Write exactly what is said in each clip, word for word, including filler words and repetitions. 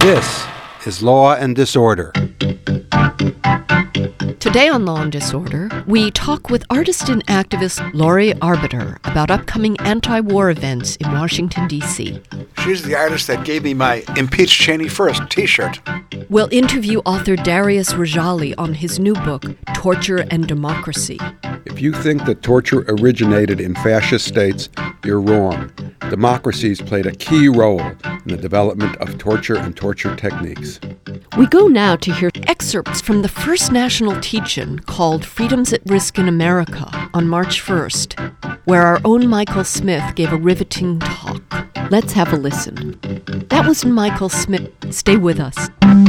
This is Law and Disorder. Today on Law and Disorder, we talk with artist and activist Lori Arbiter about upcoming anti-war events in Washington, D C She's the artist that gave me my Impeach Cheney First t-shirt. We'll interview author Darius Rejali on his new book, Torture and Democracy. If you think that torture originated in fascist states, you're wrong. Democracies played a key role in the development of torture and torture techniques. We go now to hear excerpts from the first national teach-in called Freedoms at Risk in America on March first, where our own Michael Smith gave a riveting talk. Let's have a listen. That was Michael Smith. Stay with us.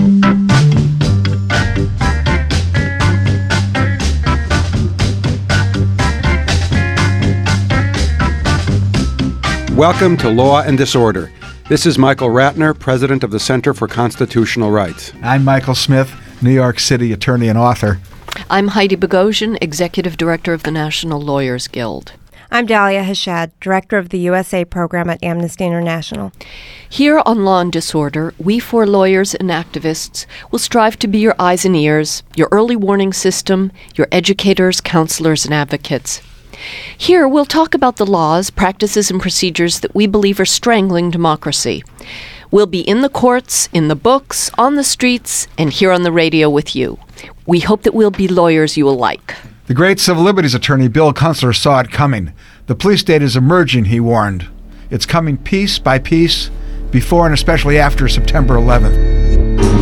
Welcome to Law and Disorder. This is Michael Ratner, president of the Center for Constitutional Rights. I'm Michael Smith, New York City attorney and author. I'm Heidi Bogosian, executive director of the National Lawyers Guild. I'm Dalia Hashad, director of the U S A program at Amnesty International. Here on Law and Disorder, we four lawyers and activists will strive to be your eyes and ears, your early warning system, your educators, counselors, and advocates. Here, we'll talk about the laws, practices, and procedures that we believe are strangling democracy. We'll be in the courts, in the books, on the streets, and here on the radio with you. We hope that we'll be lawyers you will like. The great civil liberties attorney Bill Kunstler saw it coming. The police state is emerging, he warned. It's coming piece by piece, before and especially after September eleventh.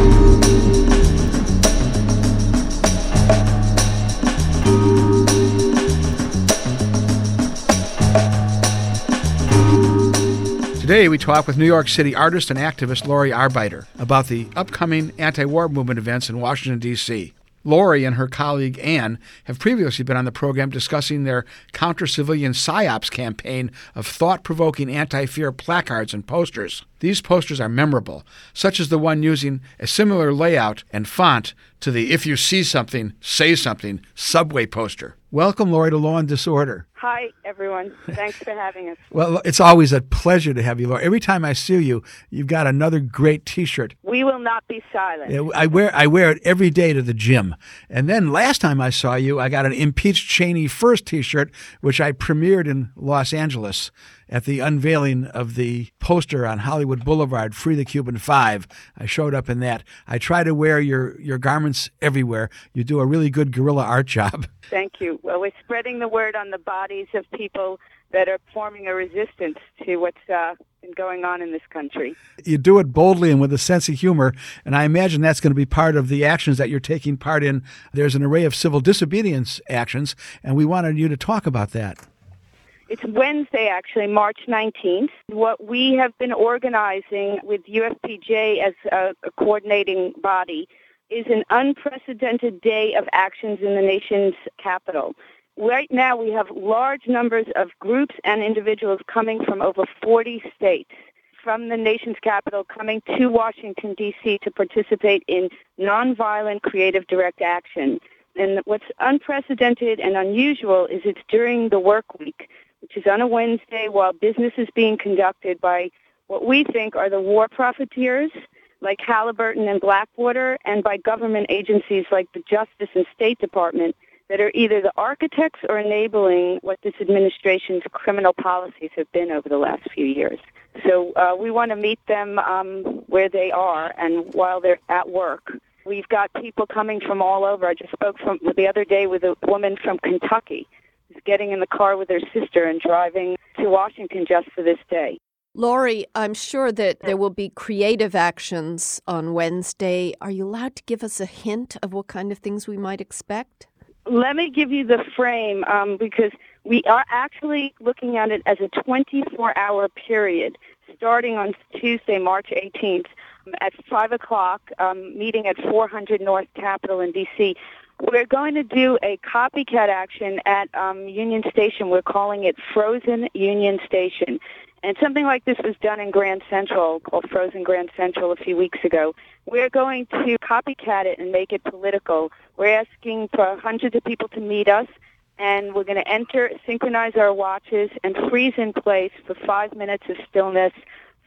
Today, we talk with New York City artist and activist Lori Arbiter about the upcoming anti-war movement events in Washington, D C Lori and her colleague Ann have previously been on the program discussing their counter-civilian PSYOPs campaign of thought-provoking anti-fear placards and posters. These posters are memorable, such as the one using a similar layout and font to the "If you see something, say something" subway poster. Welcome, Lori, to Law and Disorder. Hi, everyone. Thanks for having us. Well, it's always a pleasure to have you, Lori. Every time I see you, you've got another great T-shirt. We will not be silent. I wear I wear it every day to the gym. And then last time I saw you, I got an Impeach Cheney First T-shirt, which I premiered in Los Angeles at the unveiling of the poster on Hollywood Boulevard, Free the Cuban Five. I showed up in that. I try to wear your, your garments everywhere. You do a really good guerrilla art job. Thank you. Well, we're spreading the word on the bodies of people that are forming a resistance to what's uh, been going on in this country. You do it boldly and with a sense of humor, and I imagine that's going to be part of the actions that you're taking part in. There's an array of civil disobedience actions, and we wanted you to talk about that. It's Wednesday, actually, March nineteenth. What we have been organizing with U S P J as a, a coordinating body is an unprecedented day of actions in the nation's capital. Right now, we have large numbers of groups and individuals coming from over forty states, from the nation's capital, coming to Washington, D C to participate in nonviolent creative direct action. And what's unprecedented and unusual is it's during the work week, which is on a Wednesday while business is being conducted by what we think are the war profiteers, like Halliburton and Blackwater, and by government agencies like the Justice and State Department that are either the architects or enabling what this administration's criminal policies have been over the last few years. So uh, we want to meet them um, where they are and while they're at work. We've got people coming from all over. I just spoke from the other day with a woman from Kentucky who's getting in the car with her sister and driving to Washington just for this day. Lori, I'm sure that there will be creative actions on Wednesday. Are you allowed to give us a hint of what kind of things we might expect? Let me give you the frame, um, because we are actually looking at it as a twenty-four hour period, starting on Tuesday, March eighteenth, at five o'clock, um, meeting at four hundred North Capitol in D C We're going to do a copycat action at um, Union Station. We're calling it Frozen Union Station. And something like this was done in Grand Central, called Frozen Grand Central, a few weeks ago. We're going to copycat it and make it political. We're asking for hundreds of people to meet us, and we're going to enter, synchronize our watches, and freeze in place for five minutes of stillness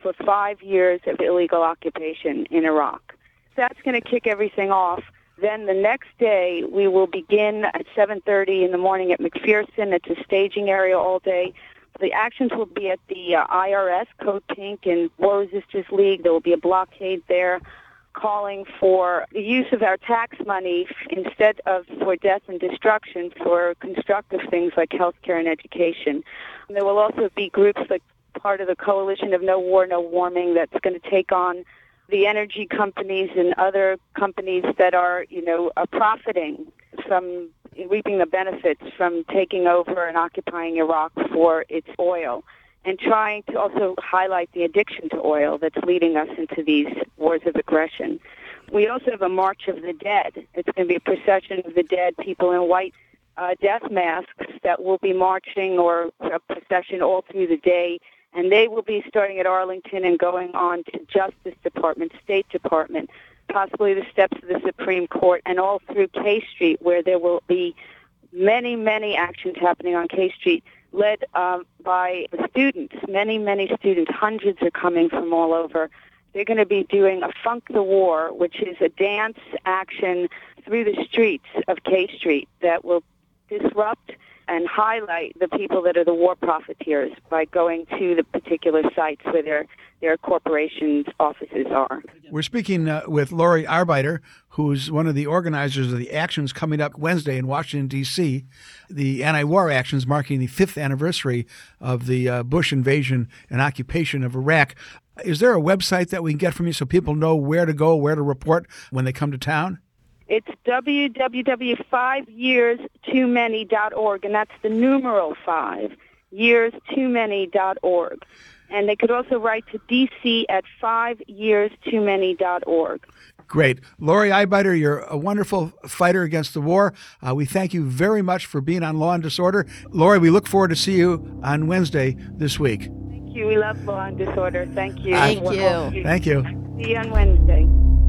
for five years of illegal occupation in Iraq. That's going to kick everything off. Then the next day, we will begin at seven thirty in the morning at McPherson. It's a staging area all day. The actions will be at the uh, I R S, Code Pink, and War Resisters League. There will be a blockade there calling for the use of our tax money instead of for death and destruction for constructive things like healthcare and education. And there will also be groups like part of the coalition of No War, No Warming that's going to take on the energy companies and other companies that are, you know, are profiting from reaping the benefits from taking over and occupying Iraq for its oil, and trying to also highlight the addiction to oil that's leading us into these wars of aggression. We also have a March of the Dead. It's going to be a procession of the dead, people in white uh, death masks that will be marching, or a procession all through the day. And they will be starting at Arlington and going on to Justice Department, State Department, possibly the steps of the Supreme Court, and all through K Street, where there will be many, many actions happening on K Street, led um, by students, many, many students. Hundreds are coming from all over. They're going to be doing a Funk the War, which is a dance action through the streets of K Street that will disrupt and highlight the people that are the war profiteers by going to the particular sites where their their corporations' offices are. We're speaking uh, with Lori Arbeiter, who's one of the organizers of the actions coming up Wednesday in Washington, D C, the anti-war actions marking the fifth anniversary of the uh, Bush invasion and occupation of Iraq. Is there a website that we can get from you so people know where to go, where to report when they come to town? It's w w w dot five years too many dot org, and that's the numeral five, years too many dot org. And they could also write to D C at five years too many dot org. Great. Lori Arbeiter, you're a wonderful fighter against the war. Uh, we thank you very much for being on Law and Disorder. Lori, we look forward to see you on Wednesday this week. Thank you. We love Law and Disorder. Thank you. Thank Well, you. you. Thank you. See you on Wednesday.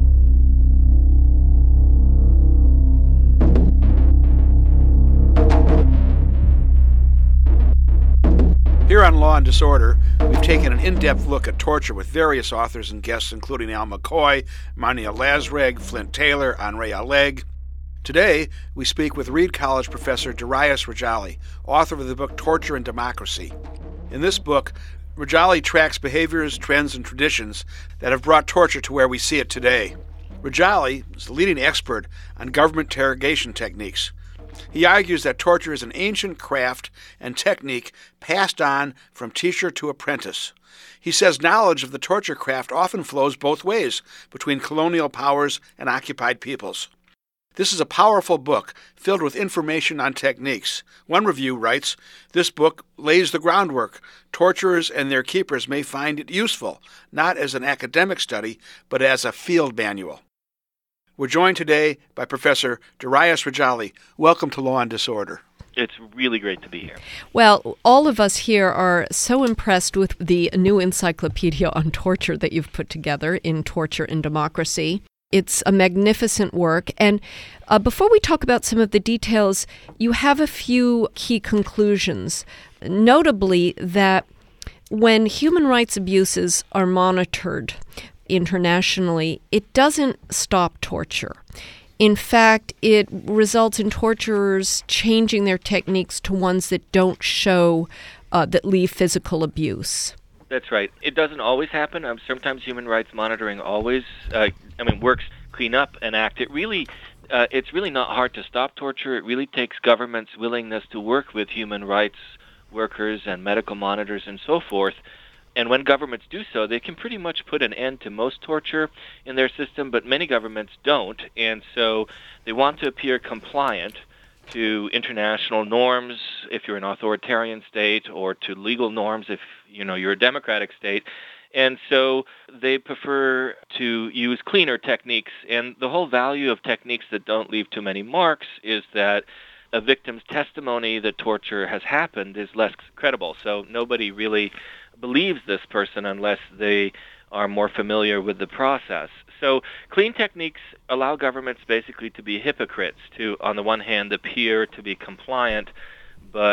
Here on Law and Disorder, we've taken an in-depth look at torture with various authors and guests, including Al McCoy, Mania Lazreg, Flint Taylor, Henri Alleg. Today, we speak with Reed College professor Darius Rejali, author of the book Torture and Democracy. In this book, Rejali tracks behaviors, trends, and traditions that have brought torture to where we see it today. Rejali is the leading expert on government interrogation techniques. He argues that torture is an ancient craft and technique passed on from teacher to apprentice. He says knowledge of the torture craft often flows both ways between colonial powers and occupied peoples. This is a powerful book filled with information on techniques. One review writes, "This book lays the groundwork. Torturers and their keepers may find it useful, not as an academic study, but as a field manual." We're joined today by Professor Darius Rejali. Welcome to Law and Disorder. It's really great to be here. Well, all of us here are so impressed with the new encyclopedia on torture that you've put together in Torture and Democracy. It's a magnificent work. And uh, before we talk about some of the details, you have a few key conclusions, notably that when human rights abuses are monitored internationally, it doesn't stop torture. In fact, it results in torturers changing their techniques to ones that don't show, uh, that leave physical abuse. That's right. It doesn't always happen. Um, sometimes human rights monitoring always, uh, I mean, works clean up and act. It really, uh, it's really not hard to stop torture. It really takes governments' willingness to work with human rights workers and medical monitors and so forth. And when governments do so, they can pretty much put an end to most torture in their system, but many governments don't. And so they want to appear compliant to international norms if you're an authoritarian state, or to legal norms if, you know, you're a democratic state. And so they prefer to use cleaner techniques. And the whole value of techniques that don't leave too many marks is that a victim's testimony that torture has happened is less credible. So nobody really believes this person unless they are more familiar with the process. So clean techniques allow governments basically to be hypocrites, to, on the one hand, appear to be compliant, but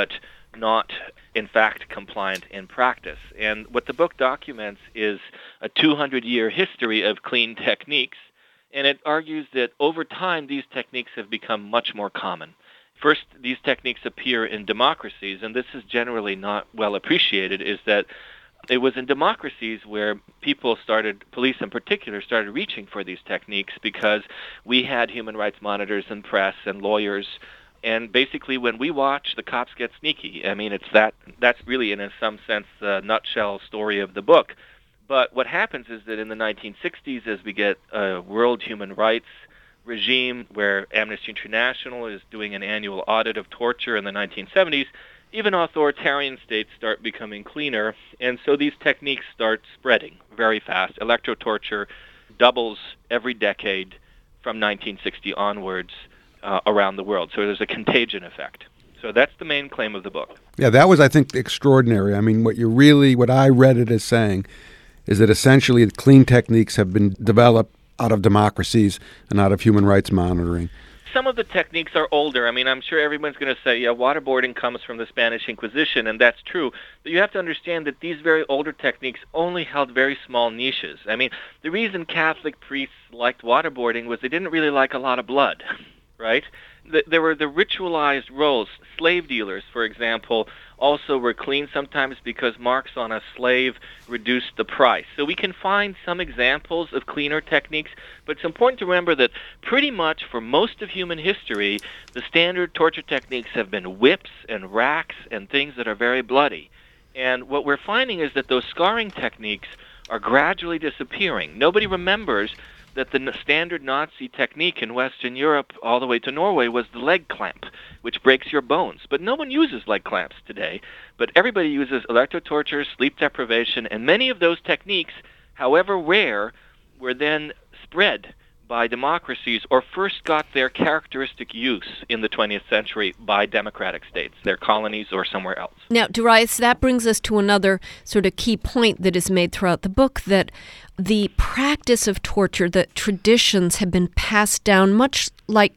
not, in fact, compliant in practice. And what the book documents is a two hundred year history of clean techniques, and it argues that over time these techniques have become much more common. First, these techniques appear in democracies, and this is generally not well appreciated, is that it was in democracies where people started, police in particular, started reaching for these techniques because we had human rights monitors and press and lawyers. And basically, when we watch, the cops get sneaky. I mean, it's that that's really, in some sense, the nutshell story of the book. But what happens is that in the nineteen sixties, as we get a world human rights regime where Amnesty International is doing an annual audit of torture in the nineteen seventies, even authoritarian states start becoming cleaner, and so these techniques start spreading very fast. Electrotorture doubles every decade from nineteen sixty onwards uh, around the world. So there's a contagion effect. So that's the main claim of the book. Yeah, that was, I think, extraordinary. I mean, what you really, what I read it as saying is that essentially clean techniques have been developed out of democracies and out of human rights monitoring. Some of the techniques are older. I mean, I'm sure everyone's going to say, yeah, waterboarding comes from the Spanish Inquisition, and that's true. But you have to understand that these very older techniques only held very small niches. I mean, the reason Catholic priests liked waterboarding was they didn't really like a lot of blood, right? There were the ritualized roles. Slave dealers, for example, also were clean sometimes because marks on a slave reduced the price. So we can find some examples of cleaner techniques, but it's important to remember that pretty much for most of human history, the standard torture techniques have been whips and racks and things that are very bloody. And what we're finding is that those scarring techniques are gradually disappearing. Nobody remembers that the standard Nazi technique in Western Europe all the way to Norway was the leg clamp, which breaks your bones. But no one uses leg clamps today. But everybody uses electrotorture, sleep deprivation, and many of those techniques, however rare, were then spread by democracies or first got their characteristic use in the twentieth century by democratic states, their colonies or somewhere else. Now, Darius, that brings us to another sort of key point that is made throughout the book, that the practice of torture, the traditions have been passed down much like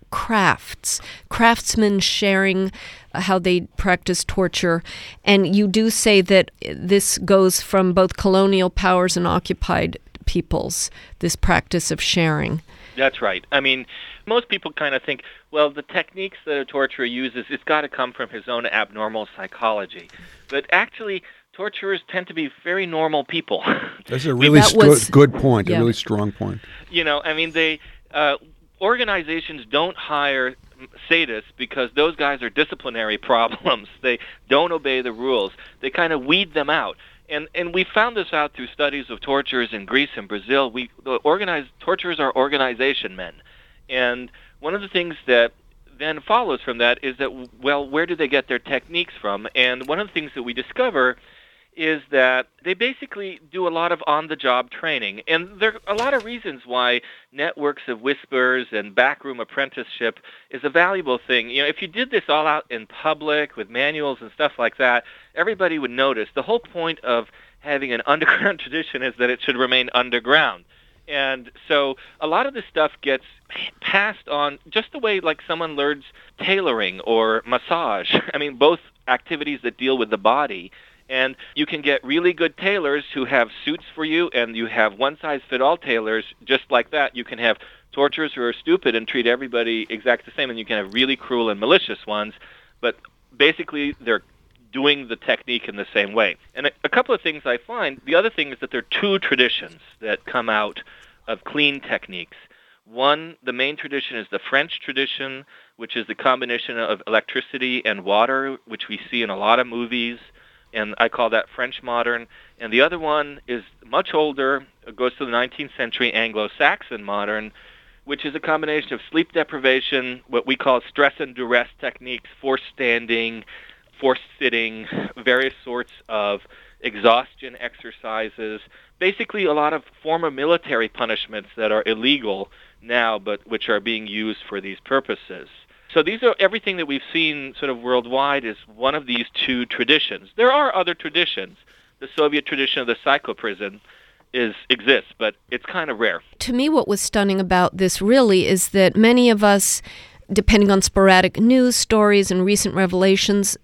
crafts, craftsmen sharing how they practice torture. And you do say that this goes from both colonial powers and occupied peoples, this practice of sharing. That's right. I mean, most people kind of think, well, the techniques that a torturer uses, it's got to come from his own abnormal psychology. But actually, torturers tend to be very normal people. That's a really stu- was, good point, yeah. a really strong point. You know, I mean, they uh, organizations don't hire sadists because those guys are disciplinary problems. They don't obey the rules. They kind of weed them out. And and we found this out through studies of torturers in Greece and Brazil. We the organized torturers are organization men, and one of the things that then follows from that is that, well, where do they get their techniques from? And one of the things that we discover is that they basically do a lot of on-the-job training. And there are a lot of reasons why networks of whispers and backroom apprenticeship is a valuable thing. You know, if you did this all out in public with manuals and stuff like that, everybody would notice. The whole point of having an underground tradition is that it should remain underground. And so a lot of this stuff gets passed on just the way like someone learns tailoring or massage. I mean, both activities that deal with the body. And you can get really good tailors who have suits for you, and you have one-size-fit-all tailors just like that. You can have torturers who are stupid and treat everybody exactly the same, and you can have really cruel and malicious ones. But basically, they're doing the technique in the same way. And a, a couple of things I find, the other thing is that there are two traditions that come out of clean techniques. One, the main tradition is the French tradition, which is the combination of electricity and water, which we see in a lot of movies, and I call that French modern. And the other one is much older, it goes to the nineteenth century Anglo-Saxon modern, which is a combination of sleep deprivation, what we call stress and duress techniques, forced standing, forced sitting, various sorts of exhaustion exercises, basically a lot of former military punishments that are illegal now, but which are being used for these purposes. So these are everything that we've seen sort of worldwide is one of these two traditions. There are other traditions. The Soviet tradition of the psychoprison is exists, but it's kind of rare. To me, what was stunning about this really is that many of us, depending on sporadic news stories and recent revelations,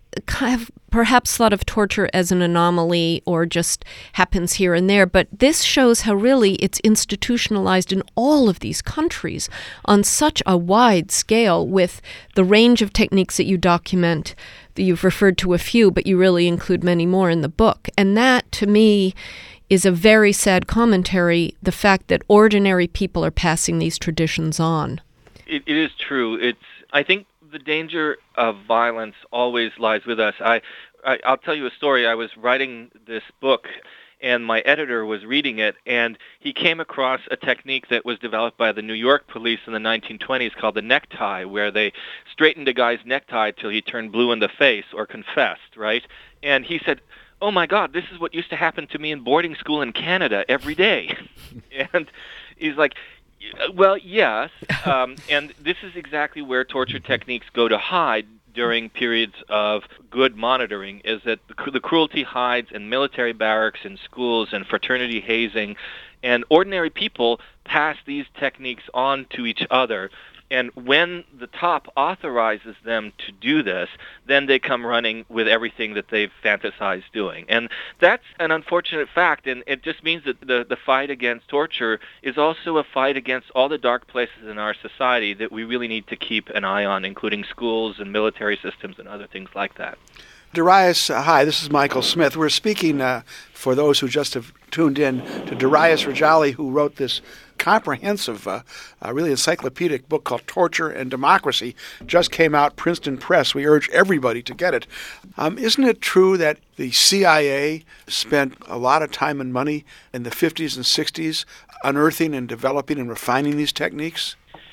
have perhaps thought of torture as an anomaly or just happens here and there, but this shows how really it's institutionalized in all of these countries on such a wide scale with the range of techniques that you document. You've referred to a few, but you really include many more in the book. And that, to me, is a very sad commentary, the fact that ordinary people are passing these traditions on. It, it is true. It's, I think, the danger of violence always lies with us. I, I, I'll tell you a story. I was writing this book, and my editor was reading it, and he came across a technique that was developed by the New York police in the nineteen twenties called the necktie, where they straightened a guy's necktie till he turned blue in the face or confessed, right? And he said, oh my God, this is what used to happen to me in boarding school in Canada every day. And he's like, well, yes, um, and this is exactly where torture techniques go to hide during periods of good monitoring, is that the, the cruelty hides in military barracks, in schools, and fraternity hazing, and ordinary people pass these techniques on to each other. And when the top authorizes them to do this, then they come running with everything that they've fantasized doing. And that's an unfortunate fact, and it just means that the, the fight against torture is also a fight against all the dark places in our society that we really need to keep an eye on, including schools and military systems and other things like that. Darius, uh, hi, this is Michael Smith. We're speaking, uh, for those who just have tuned in, to Darius Rejali, who wrote this comprehensive, uh, uh, really encyclopedic book called Torture and Democracy. Just came out, Princeton Press. We urge everybody to get it. Um, isn't it true that the C I A spent a lot of time and money in the fifties and sixties unearthing and developing and refining these techniques?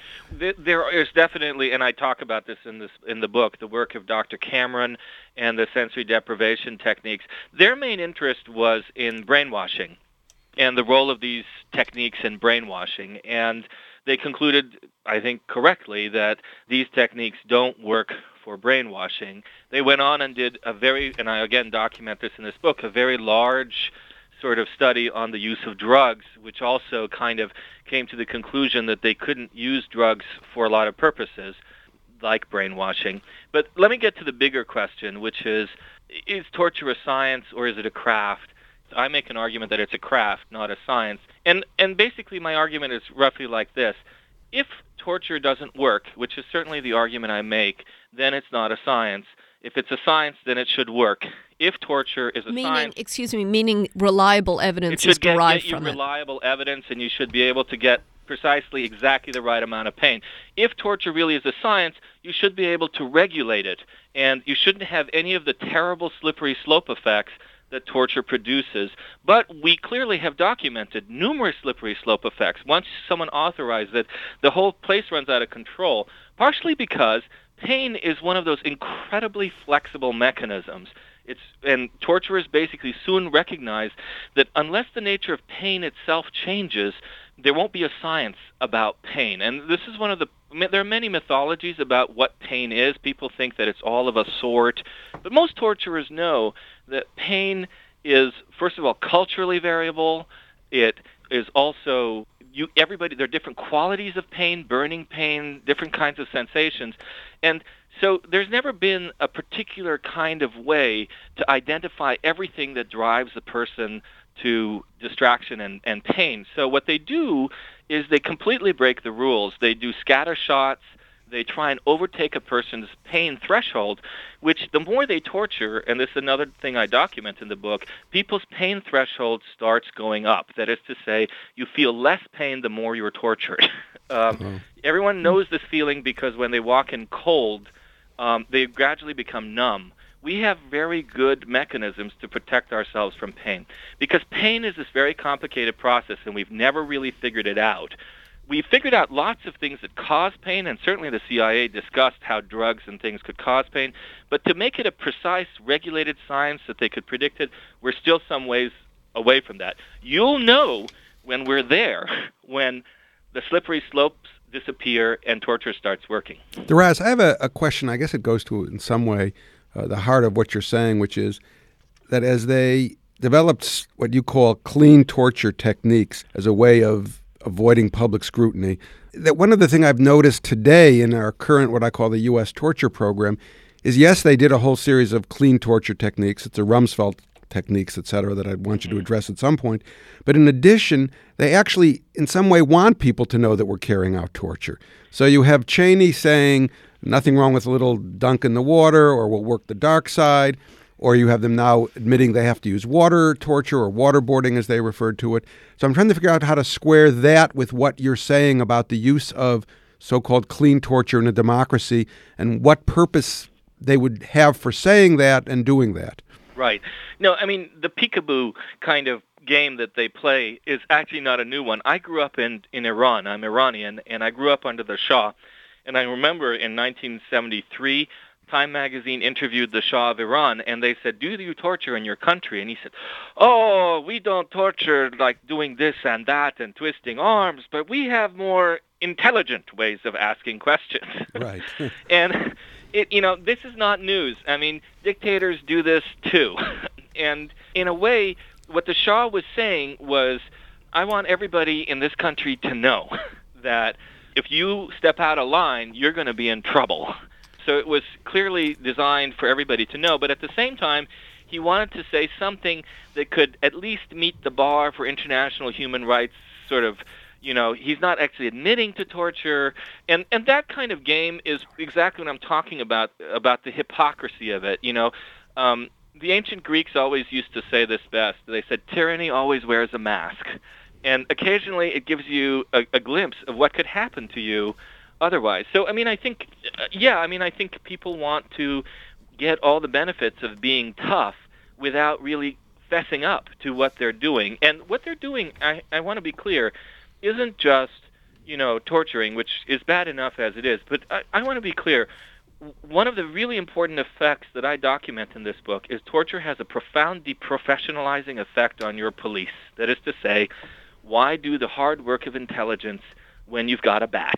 There is definitely, and I talk about this in this in the book, the work of Doctor Cameron and the sensory deprivation techniques. Their main interest was in brainwashing and the role of these techniques in brainwashing. And they concluded, I think correctly, that these techniques don't work for brainwashing. They went on and did a very, and I again document this in this book, a very large sort of study on the use of drugs, which also kind of came to the conclusion that they couldn't use drugs for a lot of purposes, like brainwashing. But let me get to the bigger question, which is, is torture a science or is it a craft? I make an argument that it's a craft, not a science. And and basically my argument is roughly like this. If torture doesn't work, which is certainly the argument I make, then it's not a science. If it's a science, then it should work. If torture is a meaning, science... Excuse me, meaning reliable evidence is derived get, get you from it. reliable evidence, and you should be able to get precisely exactly the right amount of pain. If torture really is a science, you should be able to regulate it, and you shouldn't have any of the terrible slippery slope effects that torture produces. But we clearly have documented numerous slippery slope effects. Once someone authorized it, the whole place runs out of control, partially because pain is one of those incredibly flexible mechanisms. It's, and torturers basically soon recognize that unless the nature of pain itself changes, there won't be a science about pain. And this is one of the, there are many mythologies about what pain is. People think that it's all of a sort. But most torturers know that pain is, first of all, culturally variable. It is also, you, everybody, there are different qualities of pain, burning pain, different kinds of sensations. And so there's never been a particular kind of way to identify everything that drives the person to distraction and, and pain. So what they do is they completely break the rules. They do scatter shots. They try and overtake a person's pain threshold, which the more they torture, and this is another thing I document in the book, people's pain threshold starts going up. That is to say, you feel less pain the more you're tortured. um, mm-hmm. Everyone knows this feeling because when they walk in cold, um, they gradually become numb. We have very good mechanisms to protect ourselves from pain. Because pain is this very complicated process, and we've never really figured it out. We figured out lots of things that cause pain, and certainly the C I A discussed how drugs and things could cause pain. But to make it a precise, regulated science that they could predict it, we're still some ways away from that. You'll know when we're there, when the slippery slopes disappear and torture starts working. Darius, I have a, a question. I guess it goes to, in some way, uh, the heart of what you're saying, which is that as they developed what you call clean torture techniques as a way of avoiding public scrutiny, that one of the things I've noticed today in our current, what I call the U S torture program, is, yes, they did a whole series of clean torture techniques. It's a Rumsfeld techniques, et cetera, that I want you to address at some point. But in addition, they actually, in some way, want people to know that we're carrying out torture. So you have Cheney saying, nothing wrong with a little dunk in the water, or we'll work the dark side. Or you have them now admitting they have to use water torture or waterboarding, as they referred to it. So I'm trying to figure out how to square that with what you're saying about the use of so-called clean torture in a democracy, and what purpose they would have for saying that and doing that. Right. No, I mean, the peekaboo kind of game that they play is actually not a new one. I grew up in, in Iran. I'm Iranian, and I grew up under the Shah. And I remember in nineteen seventy-three, Time magazine interviewed the Shah of Iran, and they said, do you torture in your country? And he said, oh, we don't torture like doing this and that and twisting arms, but we have more intelligent ways of asking questions. Right. And, it, you know, this is not news. I mean, dictators do this too. And in a way, what the Shah was saying was, I want everybody in this country to know that if you step out of line, you're going to be in trouble. So it was clearly designed for everybody to know, but at the same time, he wanted to say something that could at least meet the bar for international human rights, sort of, you know, he's not actually admitting to torture, and, and that kind of game is exactly what I'm talking about, about the hypocrisy of it, you know. Um, the ancient Greeks always used to say this best. They said, tyranny always wears a mask, and occasionally it gives you a, a glimpse of what could happen to you otherwise. So, I mean, I think, uh, yeah, I mean, I think people want to get all the benefits of being tough without really fessing up to what they're doing. And what they're doing, I, I want to be clear, isn't just, you know, torturing, which is bad enough as it is. But I, I want to be clear. One of the really important effects that I document in this book is torture has a profound deprofessionalizing effect on your police. That is to say, why do the hard work of intelligence when you've got a bat?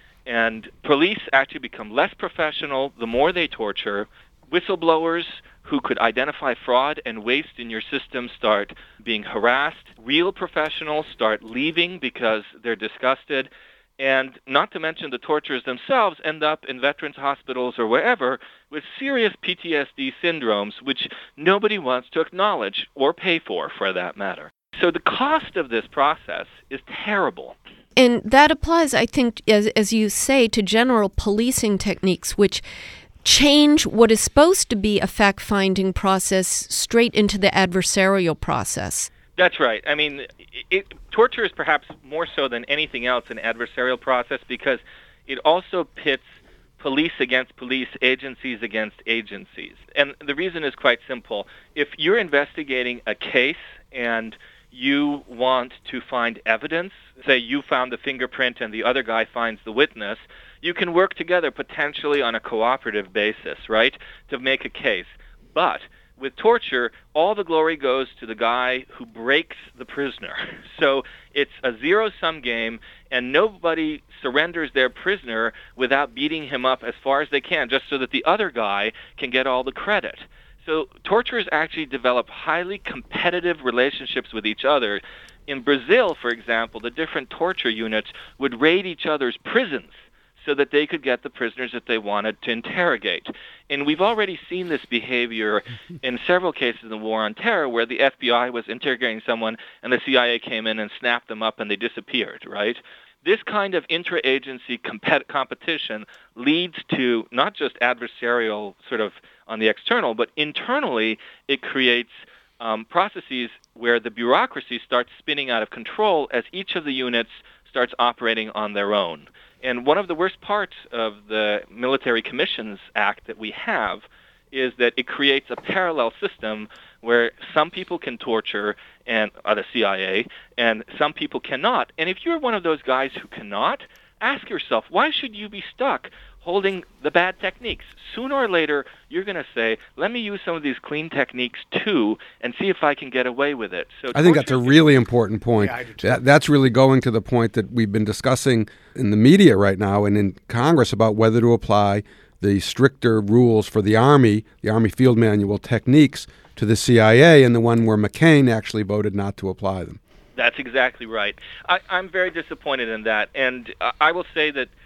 And police actually become less professional the more they torture. Whistleblowers who could identify fraud and waste in your system start being harassed. Real professionals start leaving because they're disgusted. And not to mention the torturers themselves end up in veterans hospitals or wherever with serious P T S D syndromes, which nobody wants to acknowledge or pay for, for that matter. So the cost of this process is terrible. And that applies, I think, as, as you say, to general policing techniques, which change what is supposed to be a fact-finding process straight into the adversarial process. That's right. I mean, it, torture is perhaps more so than anything else an adversarial process because it also pits police against police, agencies against agencies. And the reason is quite simple. If you're investigating a case and you want to find evidence, say you found the fingerprint and the other guy finds the witness, you can work together potentially on a cooperative basis, right, to make a case. But with torture, all the glory goes to the guy who breaks the prisoner. So it's a zero-sum game, and nobody surrenders their prisoner without beating him up as far as they can, just so that the other guy can get all the credit. So torturers actually develop highly competitive relationships with each other. In Brazil, for example, the different torture units would raid each other's prisons so that they could get the prisoners that they wanted to interrogate. And we've already seen this behavior in several cases in the War on Terror where the F B I was interrogating someone and the C I A came in and snapped them up and they disappeared, right? This kind of intra-agency compet- competition leads to not just adversarial sort of on the external, but internally it creates um, processes where the bureaucracy starts spinning out of control as each of the units starts operating on their own. And one of the worst parts of the Military Commissions Act that we have is that it creates a parallel system where some people can torture and uh, the C I A, and some people cannot. And if you're one of those guys who cannot, ask yourself, why should you be stuck holding the bad techniques? Sooner or later, you're going to say, let me use some of these clean techniques too and see if I can get away with it. So I think that's a really important point. Yeah, I do too. That, that's really going to the point that we've been discussing in the media right now and in Congress about whether to apply the stricter rules for the Army, the Army Field Manual techniques, to the C I A, and the one where McCain actually voted not to apply them. That's exactly right. I, I'm very disappointed in that. And uh, I will say that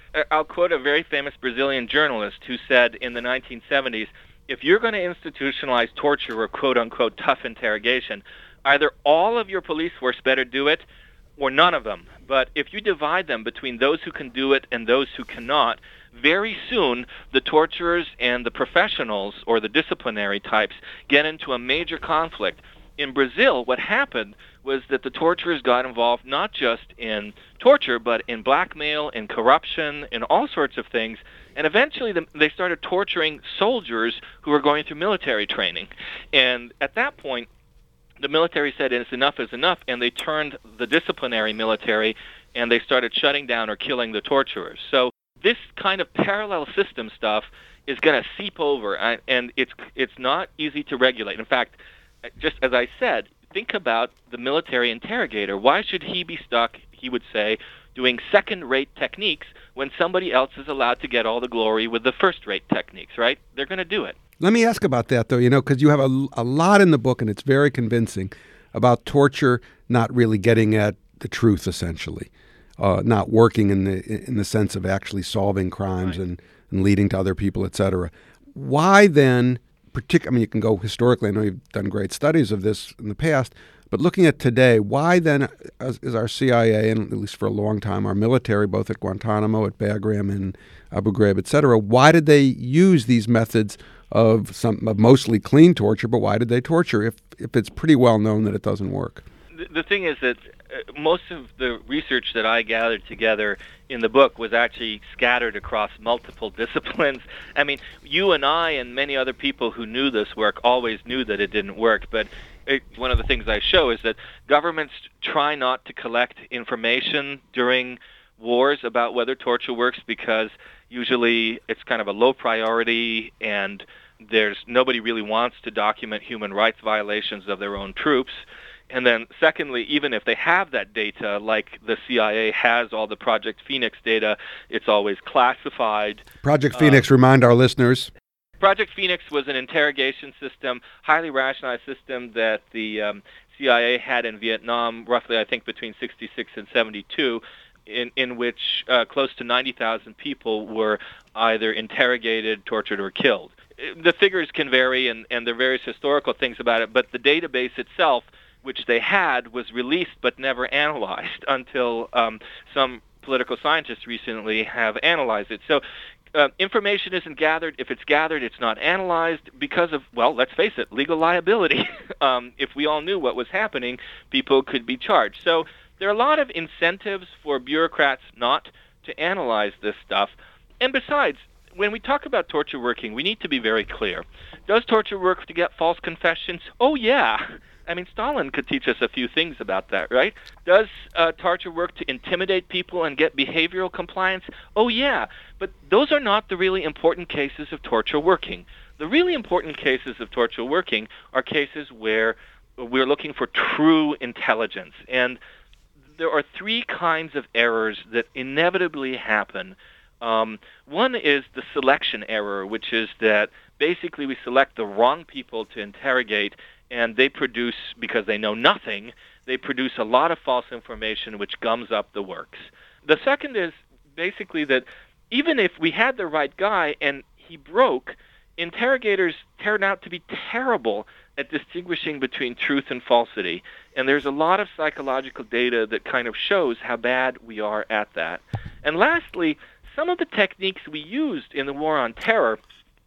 I'll quote a very famous Brazilian journalist who said in the nineteen seventies, if you're going to institutionalize torture or quote-unquote tough interrogation, either all of your police force better do it or none of them. But if you divide them between those who can do it and those who cannot, very soon the torturers and the professionals or the disciplinary types get into a major conflict. In Brazil, what happened was that the torturers got involved not just in torture, but in blackmail, in corruption, in all sorts of things. And eventually the, they started torturing soldiers who were going through military training. And at that point, the military said it's enough is enough, and they turned the disciplinary military, and they started shutting down or killing the torturers. So this kind of parallel system stuff is going to seep over, and it's it's not easy to regulate. In fact, just as I said, think about the military interrogator. Why should he be stuck, he would say, doing second-rate techniques when somebody else is allowed to get all the glory with the first-rate techniques, right? They're going to do it. Let me ask about that, though, you know, because you have a, a lot in the book, and it's very convincing, about torture not really getting at the truth, essentially, uh, not working in the in the sense of actually solving crimes right. and, and leading to other people, et cetera. Why then, partic- I mean, you can go historically. I know you've done great studies of this in the past, but looking at today, why then is, is our C I A, and at least for a long time, our military, both at Guantanamo, at Bagram, and Abu Ghraib, et cetera, why did they use these methods of some of mostly clean torture, but why did they torture if if it's pretty well known that it doesn't work? The, the thing is that uh, most of the research that I gathered together in the book was actually scattered across multiple disciplines. I mean, you and I and many other people who knew this work always knew that it didn't work, but it, one of the things I show is that governments try not to collect information during wars about whether torture works because usually it's kind of a low priority, and there's nobody really wants to document human rights violations of their own troops. And then secondly, even if they have that data, like the C I A has all the Project Phoenix data, it's always classified. Project Phoenix, uh, remind our listeners. Project Phoenix was an interrogation system, highly rationalized system that the um, C I A had in Vietnam, roughly I think between sixty-six and seventy-two, in, in which uh, close to ninety thousand people were either interrogated, tortured, or killed. The figures can vary, and, and there are various historical things about it, but the database itself, which they had, was released but never analyzed until um, some political scientists recently have analyzed it. So uh, information isn't gathered. If it's gathered, it's not analyzed because of, well, let's face it, legal liability. um, if we all knew what was happening, people could be charged. So there are a lot of incentives for bureaucrats not to analyze this stuff. And besides, when we talk about torture working, we need to be very clear. Does torture work to get false confessions? Oh, yeah. I mean, Stalin could teach us a few things about that, right? Does uh, torture work to intimidate people and get behavioral compliance? Oh, yeah. But those are not the really important cases of torture working. The really important cases of torture working are cases where we're looking for true intelligence. And there are three kinds of errors that inevitably happen. Um, one is the selection error, which is that basically we select the wrong people to interrogate, and they produce, because they know nothing, they produce a lot of false information which gums up the works. The second is basically that even if we had the right guy and he broke, interrogators turn out to be terrible at distinguishing between truth and falsity. And there's a lot of psychological data that kind of shows how bad we are at that. And lastly, some of the techniques we used in the war on terror,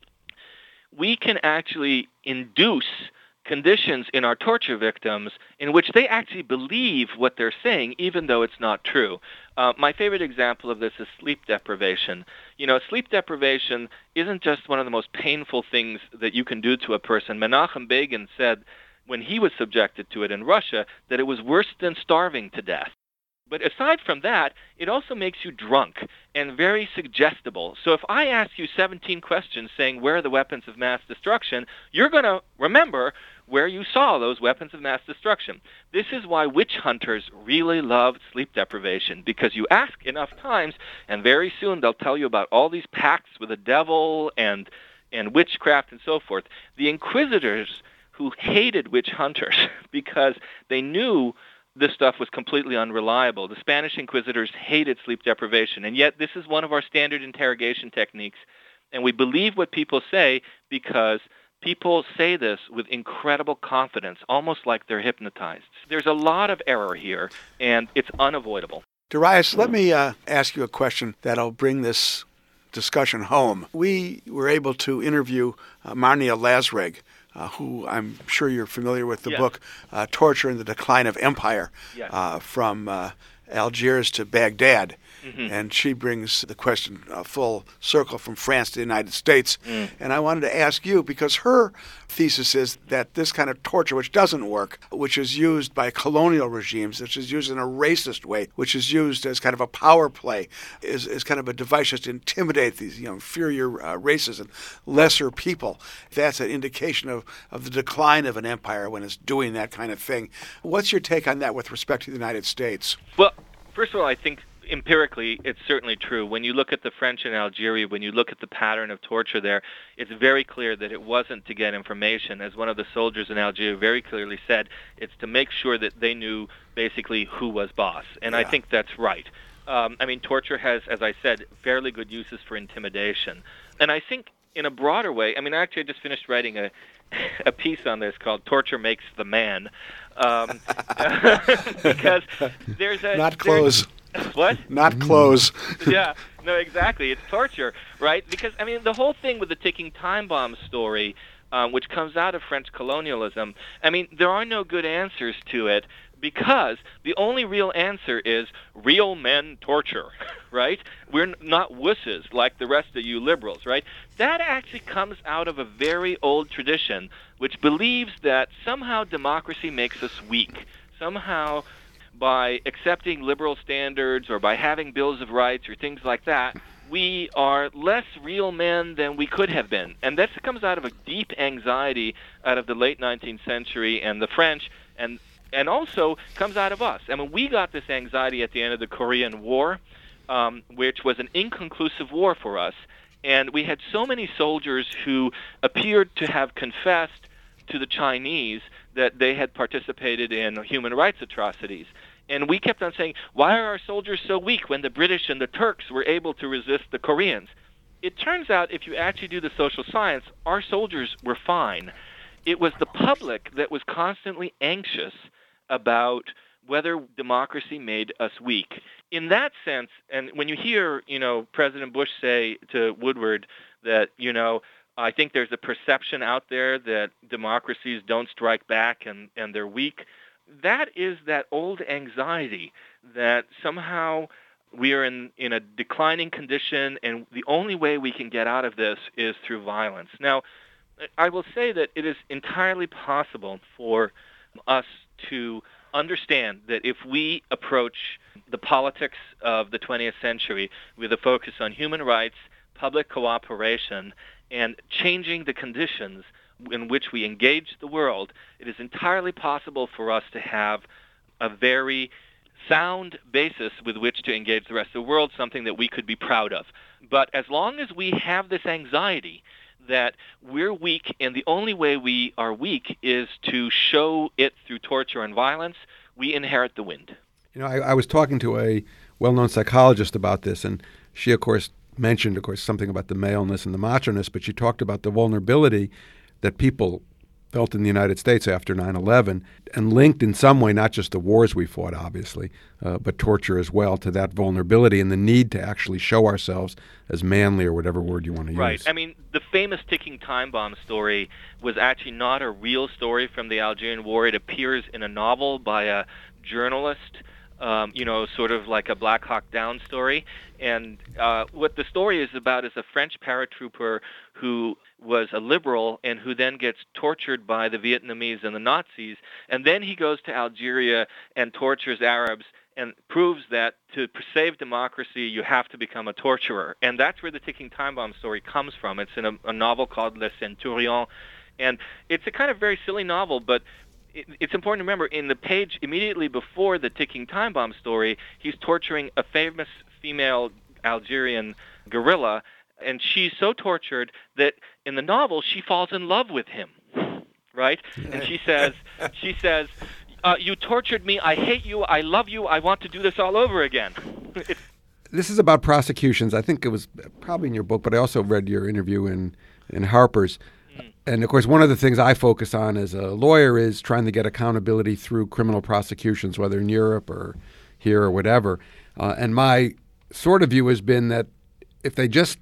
we can actually induce conditions in our torture victims in which they actually believe what they're saying, even though it's not true. Uh, my favorite example of this is sleep deprivation. You know, sleep deprivation isn't just one of the most painful things that you can do to a person. Menachem Begin said when he was subjected to it in Russia that it was worse than starving to death. But aside from that, it also makes you drunk and very suggestible. So if I ask you seventeen questions saying where are the weapons of mass destruction, you're going to remember where you saw those weapons of mass destruction. This is why witch hunters really love sleep deprivation, because you ask enough times, and very soon they'll tell you about all these pacts with the devil and and witchcraft and so forth. The inquisitors who hated witch hunters because they knew this stuff was completely unreliable. The Spanish inquisitors hated sleep deprivation, and yet this is one of our standard interrogation techniques, and we believe what people say because people say this with incredible confidence, almost like they're hypnotized. There's a lot of error here, and it's unavoidable. Darius, let me uh, ask you a question that'll bring this discussion home. We were able to interview uh, Marnia Lazreg, uh, who I'm sure you're familiar with the yes. book, uh, Torture and the Decline of Empire, yes. uh, from uh, Algiers to Baghdad. Mm-hmm. And she brings the question uh, full circle from France to the United States. Mm. And I wanted to ask you, because her thesis is that this kind of torture, which doesn't work, which is used by colonial regimes, which is used in a racist way, which is used as kind of a power play, is, is kind of a device just to intimidate these, you know, inferior uh, races and lesser people. That's an indication of, of the decline of an empire when it's doing that kind of thing. What's your take on that with respect to the United States? Well, first of all, I think empirically, it's certainly true. When you look at the French in Algeria, when you look at the pattern of torture there, it's very clear that it wasn't to get information. As one of the soldiers in Algeria very clearly said, it's to make sure that they knew basically who was boss. And yeah. I think that's right. Um, I mean, torture has, as I said, fairly good uses for intimidation. And I think in a broader way, I mean, actually I just finished writing a, a piece on this called Torture Makes the Man. Um, because there's a... Not close. What? Not close. Yeah, no, exactly. It's torture, right? Because, I mean, the whole thing with the ticking time bomb story, um, which comes out of French colonialism, I mean, there are no good answers to it because the only real answer is real men torture, right? We're not wusses like the rest of you liberals, right? That actually comes out of a very old tradition which believes that somehow democracy makes us weak. Somehow, by accepting liberal standards or by having bills of rights or things like that, we are less real men than we could have been. And this comes out of a deep anxiety out of the late nineteenth century and the French, and and also comes out of us. I mean, we got this anxiety at the end of the Korean War, um, which was an inconclusive war for us. And we had so many soldiers who appeared to have confessed to the Chinese that they had participated in human rights atrocities. And we kept on saying, why are our soldiers so weak when the British and the Turks were able to resist the Koreans? It turns out, if you actually do the social science, our soldiers were fine. It was the public that was constantly anxious about whether democracy made us weak. In that sense, and when you hear, you know, President Bush say to Woodward that, you know, I think there's a perception out there that democracies don't strike back and, and they're weak, that is that old anxiety that somehow we are in, in a declining condition and the only way we can get out of this is through violence. Now, I will say that it is entirely possible for us to understand that if we approach the politics of the twentieth century with a focus on human rights, public cooperation, and changing the conditions in which we engage the world, it is entirely possible for us to have a very sound basis with which to engage the rest of the world, something that we could be proud of. But as long as we have this anxiety that we're weak and the only way we are weak is to show it through torture and violence, we inherit the wind. You know, I, I was talking to a well-known psychologist about this, and she, of course, mentioned, of course, something about the maleness and the macho-ness, but she talked about the vulnerability that people felt in the United States after nine eleven and linked in some way not just the wars we fought, obviously, uh, but torture as well, to that vulnerability and the need to actually show ourselves as manly or whatever word you want to right. use. Right. I mean, the famous ticking time bomb story was actually not a real story from the Algerian War. It appears in a novel by a journalist, um, you know, sort of like a Black Hawk Down story. And uh, what the story is about is a French paratrooper who was a liberal and who then gets tortured by the Vietnamese and the Nazis. And then he goes to Algeria and tortures Arabs and proves that to save democracy, you have to become a torturer. And that's where the ticking time bomb story comes from. It's in a, a novel called Le Centurion. And it's a kind of very silly novel, but it, it's important to remember, in the page immediately before the ticking time bomb story, he's torturing a famous female Algerian guerrilla, and she's so tortured that in the novel she falls in love with him, right? And she says, she says, uh, you tortured me, I hate you, I love you, I want to do this all over again. This is about prosecutions. I think it was probably in your book, but I also read your interview in, in Harper's. Mm. And, of course, one of the things I focus on as a lawyer is trying to get accountability through criminal prosecutions, whether in Europe or here or whatever. Uh, and my sort of view has been that if they just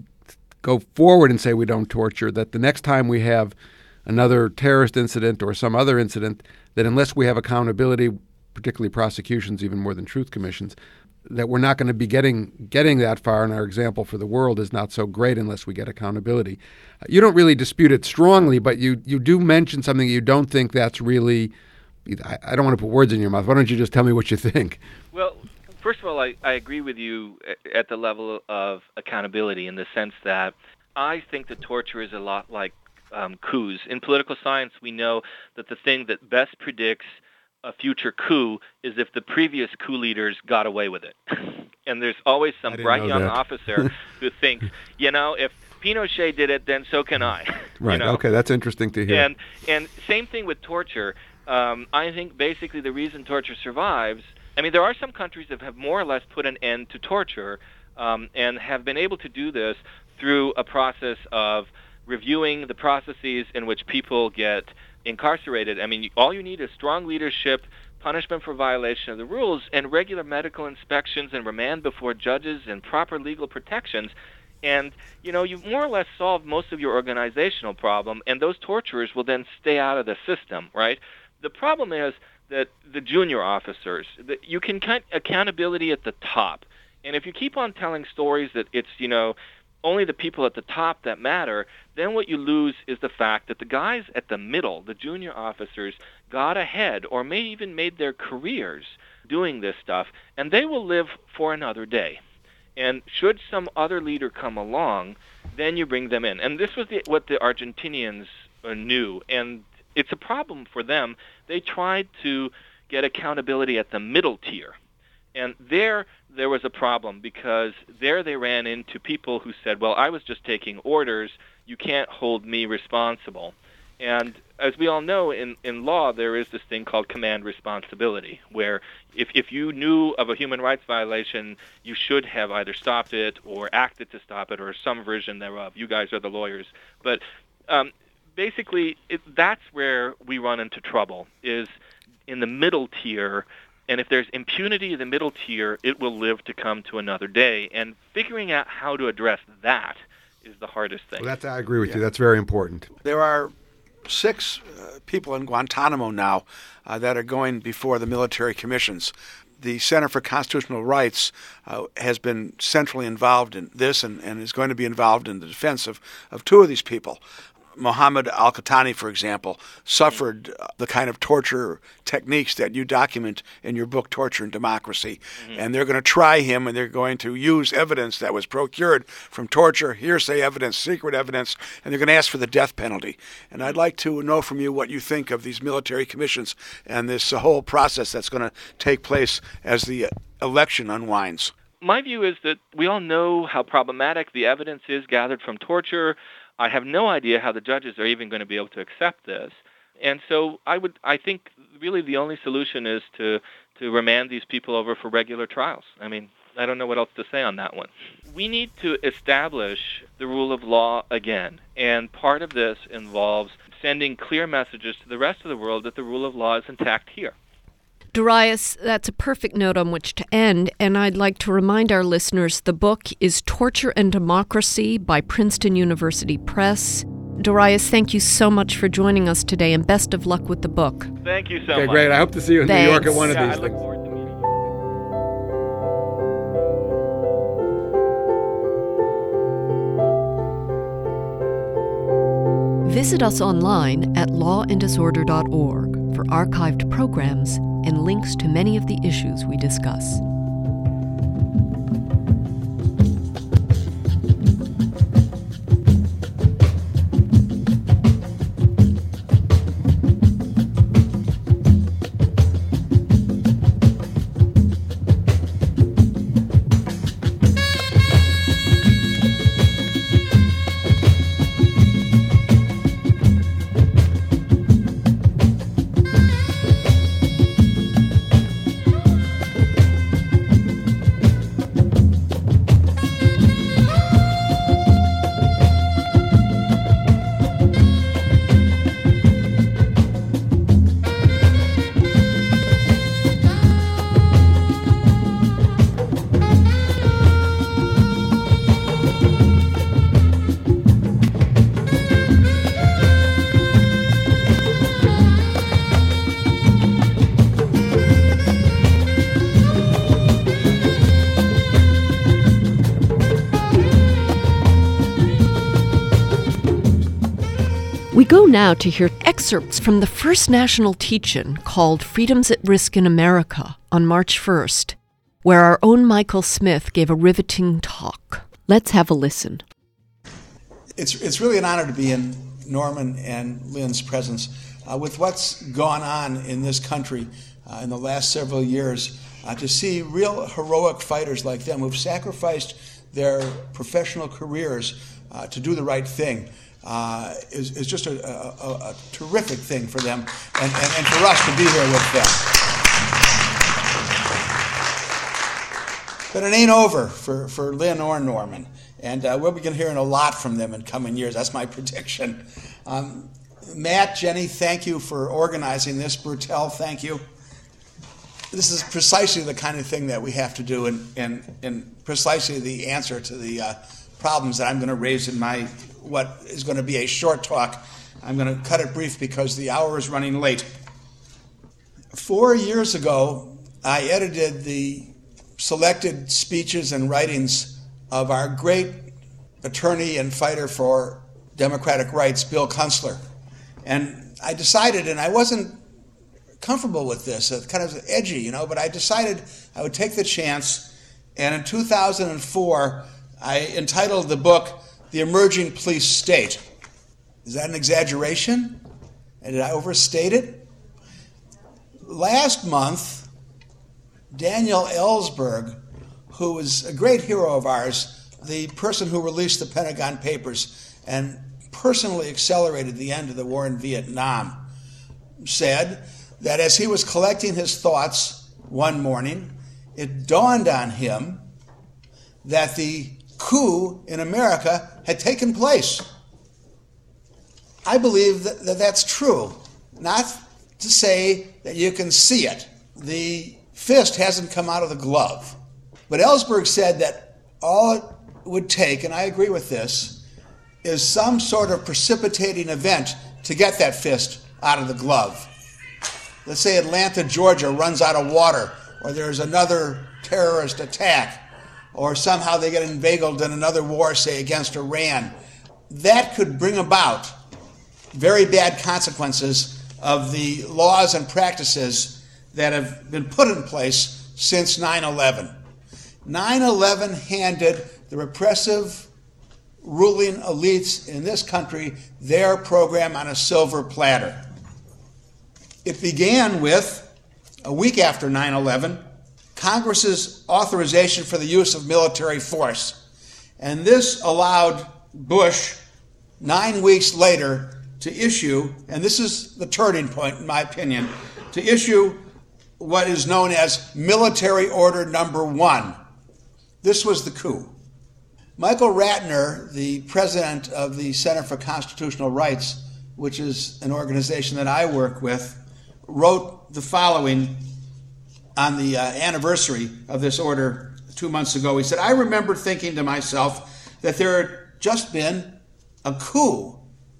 go forward and say we don't torture, that the next time we have another terrorist incident or some other incident, that unless we have accountability, particularly prosecutions even more than truth commissions, that we're not going to be getting getting that far, and our example for the world is not so great unless we get accountability. You don't really dispute it strongly, but you, you do mention something you don't think that's really – I, I don't want to put words in your mouth. Why don't you just tell me what you think? Well, first of all, I, I agree with you at the level of accountability in the sense that I think that torture is a lot like um, coups. In political science, we know that the thing that best predicts a future coup is if the previous coup leaders got away with it. And there's always some bright young that. officer who thinks, you know, if Pinochet did it, then so can I. Right. You know? Okay, that's interesting to hear. And and same thing with torture. Um, I think basically the reason torture survives, I mean, there are some countries that have more or less put an end to torture um, and have been able to do this through a process of reviewing the processes in which people get incarcerated. I mean, all you need is strong leadership, punishment for violation of the rules, and regular medical inspections and remand before judges and proper legal protections. And, you know, you've more or less solved most of your organizational problem, and those torturers will then stay out of the system, right? The problem is that the junior officers, that you can cut accountability at the top. And if you keep on telling stories that it's, you know, only the people at the top that matter, then what you lose is the fact that the guys at the middle, the junior officers, got ahead or may even made their careers doing this stuff, and they will live for another day. And should some other leader come along, then you bring them in. And this was the, what the Argentinians uh, knew, and it's a problem for them. They tried to get accountability at the middle tier. And there, there was a problem because there they ran into people who said, well, I was just taking orders. You can't hold me responsible. And as we all know, in, in law, there is this thing called command responsibility, where if, if you knew of a human rights violation, you should have either stopped it or acted to stop it or some version thereof. You guys are the lawyers. But um, basically, it, that's where we run into trouble, is in the middle tier. And if there's impunity in the middle tier, it will live to come to another day. And figuring out how to address that is the hardest thing. Well, that's, I agree with yeah. you. That's very important. There are six uh, people in Guantanamo now uh, that are going before the military commissions. The Center for Constitutional Rights uh, has been centrally involved in this and, and is going to be involved in the defense of, of two of these people. Mohammed al-Qahtani, for example, suffered uh, the kind of torture techniques that you document in your book, Torture and Democracy. Mm-hmm. And they're going to try him, and they're going to use evidence that was procured from torture, hearsay evidence, secret evidence, and they're going to ask for the death penalty. And I'd like to know from you what you think of these military commissions and this uh, whole process that's going to take place as the election unwinds. My view is that we all know how problematic the evidence is gathered from torture. I have no idea how the judges are even going to be able to accept this. And so I would, I think really the only solution is to, to remand these people over for regular trials. I mean, I don't know what else to say on that one. We need to establish the rule of law again. And part of this involves sending clear messages to the rest of the world that the rule of law is intact here. Darius, that's a perfect note on which to end, and I'd like to remind our listeners the book is Torture and Democracy by Princeton University Press. Darius, thank you so much for joining us today, and best of luck with the book. Thank you so okay, much. Great. I hope to see you in Thanks. New York at one of yeah, these I look things. forward to meeting you. Visit us online at law and disorder dot org for archived programs and links to many of the issues we discuss. Go now to hear excerpts from the first national teach-in called Freedoms at Risk in America on March first, where our own Michael Smith gave a riveting talk. Let's have a listen. It's it's really an honor to be in Norman and Lynn's presence. Uh, with what's gone on in this country uh, in the last several years, uh, to see real heroic fighters like them who've sacrificed their professional careers uh, to do the right thing uh, is, is just a, a, a terrific thing for them and, and, and for us to be here with them. But it ain't over for, for Lynn or Norman, and uh, we'll begin hearing a lot from them in coming years. That's my prediction. Um, Matt, Jenny, thank you for organizing this. Bertel, thank you. This is precisely the kind of thing that we have to do, and, and, and precisely the answer to the uh, problems that I'm going to raise in my what is going to be a short talk. I'm going to cut it brief because the hour is running late. Four years ago, I edited the selected speeches and writings of our great attorney and fighter for democratic rights, Bill Kunstler. And I decided, and I wasn't comfortable with this, it's kind of edgy, you know, but I decided I would take the chance, and in two thousand four, I entitled the book, The Emerging Police State. Is that an exaggeration? And did I overstate it? Last month, Daniel Ellsberg, who was a great hero of ours, the person who released the Pentagon Papers and personally accelerated the end of the war in Vietnam, said that as he was collecting his thoughts one morning, it dawned on him that the coup in America had taken place. I believe that, that that's true. Not to say that you can see it. The fist hasn't come out of the glove. But Ellsberg said that all it would take, and I agree with this, is some sort of precipitating event to get that fist out of the glove. Let's say Atlanta, Georgia runs out of water, or there's another terrorist attack, or somehow they get inveigled in another war, say, against Iran. That could bring about very bad consequences of the laws and practices that have been put in place since nine eleven. nine eleven handed the repressive ruling elites in this country their program on a silver platter. It began with, a week after nine eleven, Congress's authorization for the use of military force. And this allowed Bush, nine weeks later, to issue, and this is the turning point in my opinion, to issue what is known as Military Order Number One. This was the coup. Michael Ratner, the president of the Center for Constitutional Rights, which is an organization that I work with, wrote the following on the uh, anniversary of this order two months ago. He said, "I remember thinking to myself that there had just been a coup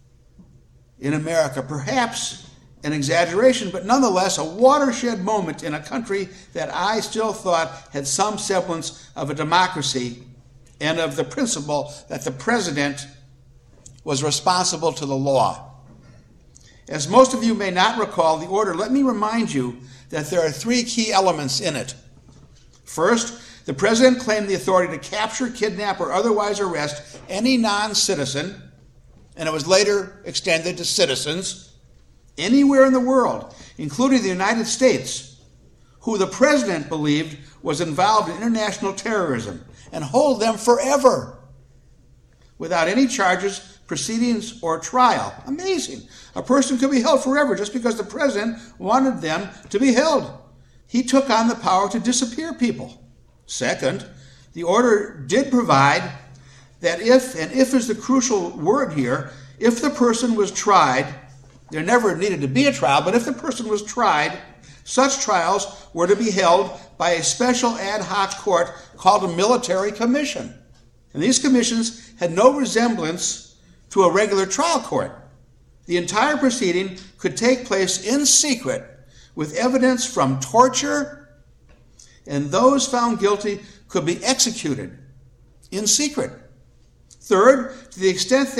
in America, perhaps an exaggeration, but nonetheless a watershed moment in a country that I still thought had some semblance of a democracy and of the principle that the president was responsible to the law." As most of you may not recall the order, let me remind you that there are three key elements in it. First, the president claimed the authority to capture, kidnap, or otherwise arrest any non-citizen, and it was later extended to citizens, anywhere in the world, including the United States, who the president believed was involved in international terrorism, and hold them forever without any charges, proceedings, or trial. Amazing. A person could be held forever just because the president wanted them to be held. He took on the power to disappear people. Second, the order did provide that if, and if is the crucial word here, if the person was tried, there never needed to be a trial, but if the person was tried, such trials were to be held by a special ad hoc court called a military commission. And these commissions had no resemblance to a regular trial court. The entire proceeding could take place in secret with evidence from torture, and those found guilty could be executed in secret. Third, to the extent that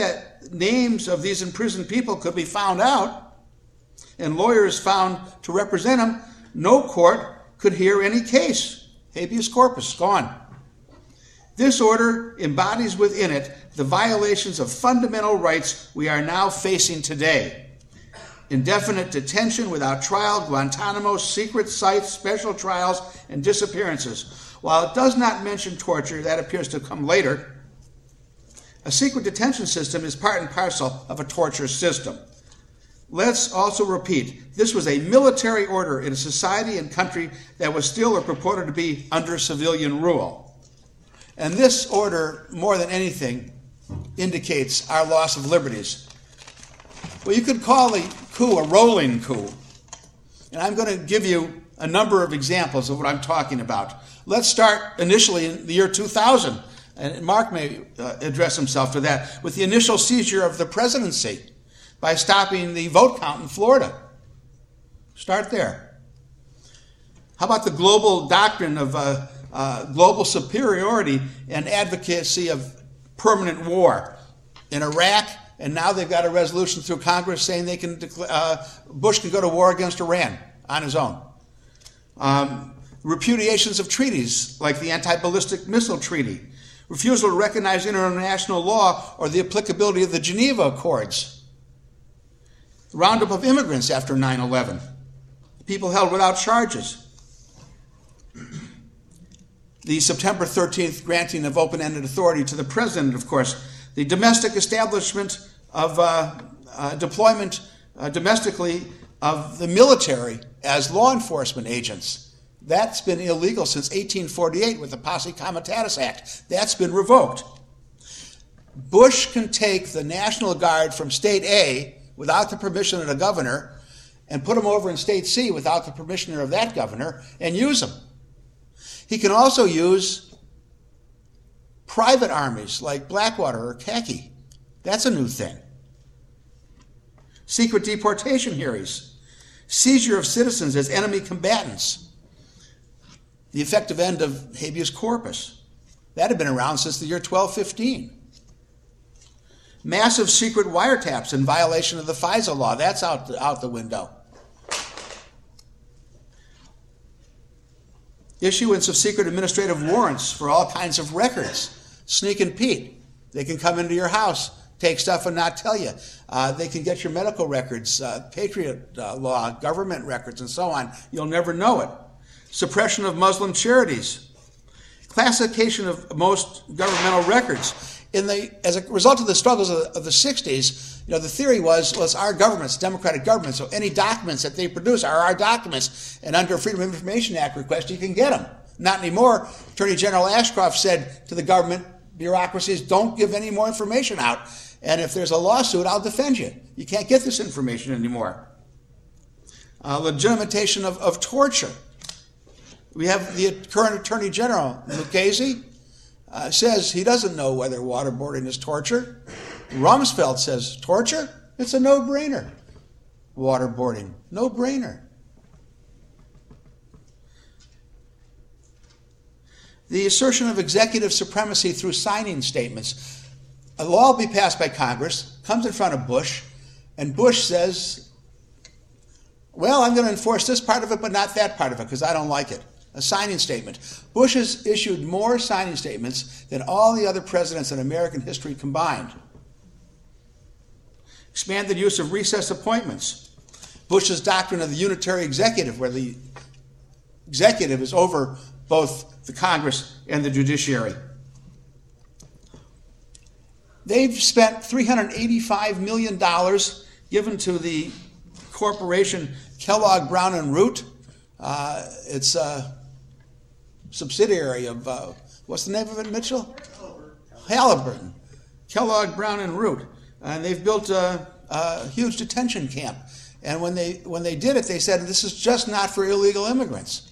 names of these imprisoned people could be found out and lawyers found to represent them, no court could hear any case. Habeas corpus, gone. This order embodies within it the violations of fundamental rights we are now facing today. Indefinite detention without trial, Guantanamo, secret sites, special trials, and disappearances. While it does not mention torture, that appears to come later, a secret detention system is part and parcel of a torture system. Let's also repeat, this was a military order in a society and country that was still or purported to be under civilian rule. And this order, more than anything, indicates our loss of liberties. Well, you could call the coup a rolling coup. And I'm going to give you a number of examples of what I'm talking about. Let's start initially in the year two thousand. And Mark may uh, address himself to that, with the initial seizure of the presidency by stopping the vote count in Florida. Start there. How about the global doctrine of uh, uh, global superiority and advocacy of permanent war in Iraq, and now they've got a resolution through Congress saying they can declare, uh, Bush can go to war against Iran on his own. Um, repudiations of treaties like the Anti-Ballistic Missile Treaty, refusal to recognize international law or the applicability of the Geneva Accords, the roundup of immigrants after nine eleven, people held without charges, the September thirteenth granting of open-ended authority to the president, of course, the domestic establishment of uh, uh, deployment uh, domestically of the military as law enforcement agents. That's been illegal since eighteen forty-eight with the Posse Comitatus Act. That's been revoked. Bush can take the National Guard from State A without the permission of the governor and put them over in State C without the permission of that governor and use them. He can also use private armies like Blackwater or Khaki. That's a new thing. Secret deportation hearings, seizure of citizens as enemy combatants, the effective end of habeas corpus. That had been around since the year twelve fifteen. Massive secret wiretaps in violation of the FISA law. That's out the, out the window. Issuance of secret administrative warrants for all kinds of records. Sneak and Pete. They can come into your house, take stuff and not tell you. Uh, they can get your medical records, uh, Patriot uh, law, government records, and so on. You'll never know it. Suppression of Muslim charities. Classification of most governmental records. In the, as a result of the struggles of the, of the sixties, you know, the theory was, well, it's our government, it's democratic government, so any documents that they produce are our documents, and under a Freedom of Information Act request, you can get them. Not anymore. Attorney General Ashcroft said to the government bureaucracies, don't give any more information out, and if there's a lawsuit, I'll defend you. You can't get this information anymore. Uh, legitimation of, of torture. We have the current Attorney General, Mukasey, uh, says he doesn't know whether waterboarding is torture. Rumsfeld says, torture? It's a no-brainer. Waterboarding, no-brainer. The assertion of executive supremacy through signing statements. A law will be passed by Congress, comes in front of Bush, and Bush says, well, I'm going to enforce this part of it, but not that part of it, because I don't like it. A signing statement. Bush has issued more signing statements than all the other presidents in American history combined. Expanded use of recess appointments. Bush's doctrine of the unitary executive, where the executive is over both the Congress and the judiciary. They've spent three hundred eighty-five million dollars given to the corporation Kellogg Brown and Root. Uh, it's a subsidiary of, uh, what's the name of it, Mitchell? Halliburton. Halliburton. Kellogg Brown and Root. And they've built a, a huge detention camp. And when they when they did it, they said, this is just not for illegal immigrants.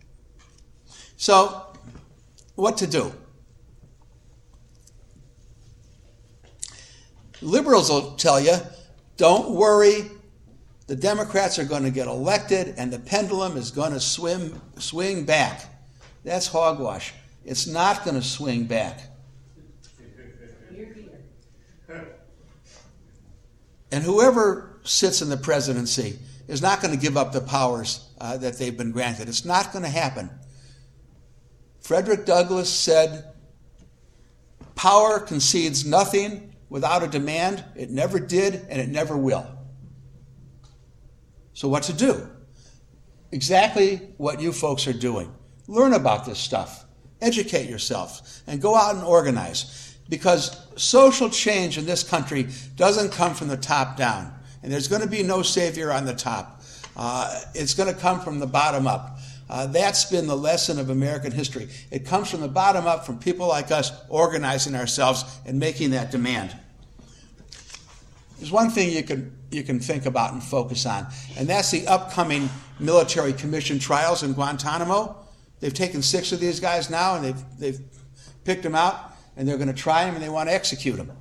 So, what to do? Liberals will tell you, don't worry, the Democrats are going to get elected and the pendulum is going to swim, swing back. That's hogwash. It's not going to swing back. And whoever sits in the presidency is not going to give up the powers uh, that they've been granted. It's not going to happen. Frederick Douglass said, "Power concedes nothing without a demand. It never did, and it never will." So what to do? Exactly what you folks are doing. Learn about this stuff. Educate yourself, and go out and organize. Because social change in this country doesn't come from the top down. And there's going to be no savior on the top. Uh, it's going to come from the bottom up. Uh, that's been the lesson of American history. It comes from the bottom up, from people like us organizing ourselves and making that demand. There's one thing you can you can think about and focus on, and that's the upcoming military commission trials in Guantanamo. They've taken six of these guys now, and they've they've picked them out, and they're going to try them, and they want to execute them.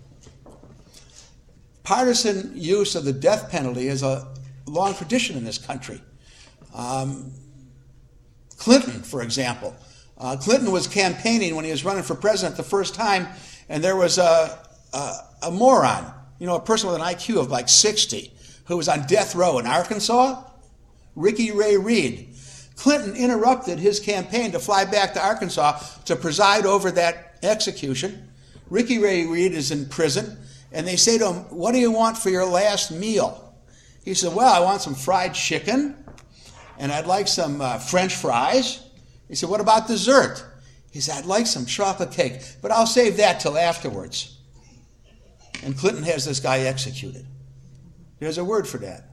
Partisan use of the death penalty is a long tradition in this country. Um, Clinton, for example. Uh, Clinton was campaigning when he was running for president the first time, and there was a, a, a moron, you know, a person with an I Q of like sixty, who was on death row in Arkansas, Ricky Ray Reed. Clinton interrupted his campaign to fly back to Arkansas to preside over that execution. Ricky Ray Reed is in prison, and they say to him, "What do you want for your last meal?" He said, "Well, I want some fried chicken, and I'd like some uh, French fries." He said, "What about dessert?" He said, "I'd like some chocolate cake, but I'll save that till afterwards." And Clinton has this guy executed. There's a word for that.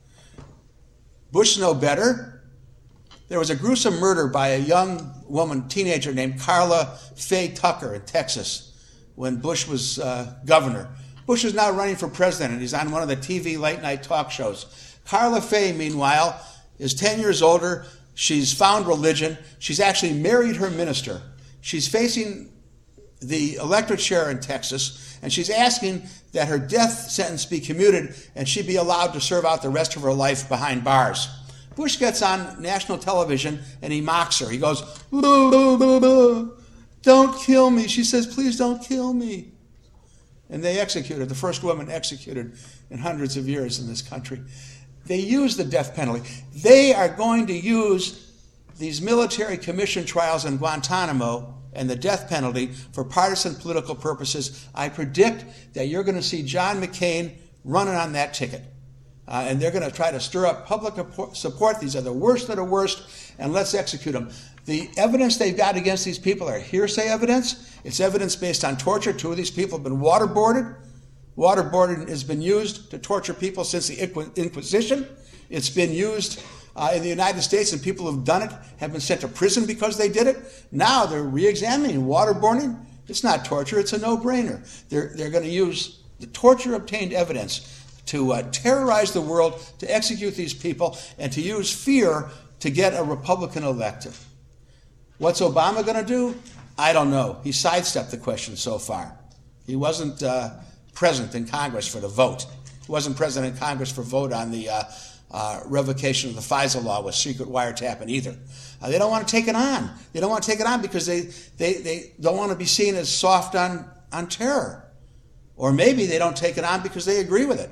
Bush no better. There was a gruesome murder by a young woman, teenager named Carla Faye Tucker in Texas when Bush was uh, governor. Bush is now running for president, and he's on one of the T V late-night talk shows. Carla Faye, meanwhile, is ten years older. She's found religion. She's actually married her minister. She's facing the electorate chair in Texas, and she's asking that her death sentence be commuted and she be allowed to serve out the rest of her life behind bars. Bush gets on national television and he mocks her. He goes, "Blah, blah, blah, blah. Don't kill me." She says, "Please don't kill me." And they executed, the first woman executed in hundreds of years in this country. They use the death penalty. They are going to use these military commission trials in Guantanamo and the death penalty for partisan political purposes. I predict that you're going to see John McCain running on that ticket. Uh, and they're going to try to stir up public support. These are the worst of the worst, and let's execute them. The evidence they've got against these people are hearsay evidence. It's evidence based on torture. Two of these people have been waterboarded. Waterboarding has been used to torture people since the Inquisition. It's been used uh, in the United States, and people who've done it have been sent to prison because they did it. Now they're re-examining waterboarding. It's not torture. It's a no-brainer. They're, they're going to use the torture-obtained evidence to uh, terrorize the world, to execute these people, and to use fear to get a Republican elected. What's Obama going to do? I don't know. He sidestepped the question so far. He wasn't uh, present in Congress for the vote. He wasn't present in Congress for vote on the uh, uh, revocation of the FISA law with secret wiretapping either. Uh, they don't want to take it on. They don't want to take it on because they, they, they don't want to be seen as soft on, on terror. Or maybe they don't take it on because they agree with it.